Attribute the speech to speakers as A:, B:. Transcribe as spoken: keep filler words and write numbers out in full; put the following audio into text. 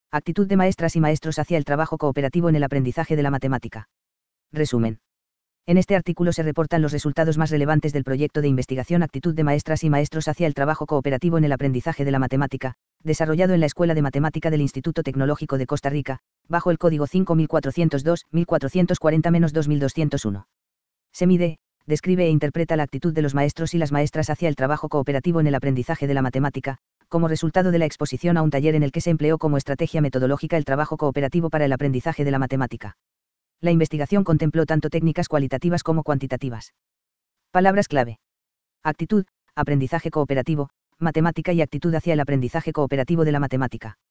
A: Actitud de maestras y maestros hacia el trabajo cooperativo en el aprendizaje de la matemática. Resumen. En este artículo se reportan los resultados más relevantes del proyecto de investigación Actitud de maestras y maestros hacia el trabajo cooperativo en el aprendizaje de la matemática, desarrollado en la Escuela de Matemática del Instituto Tecnológico de Costa Rica, bajo el código cinco mil cuatrocientos dos, mil cuatrocientos cuarenta dos mil doscientos uno. Se mide, describe e interpreta la actitud de los maestros y las maestras hacia el trabajo cooperativo en el aprendizaje de la matemática, como resultado de la exposición a un taller en el que se empleó como estrategia metodológica el trabajo cooperativo para el aprendizaje de la matemática. La investigación contempló tanto técnicas cualitativas como cuantitativas. Palabras clave. Actitud, aprendizaje cooperativo, matemática y actitud hacia el aprendizaje cooperativo de la matemática.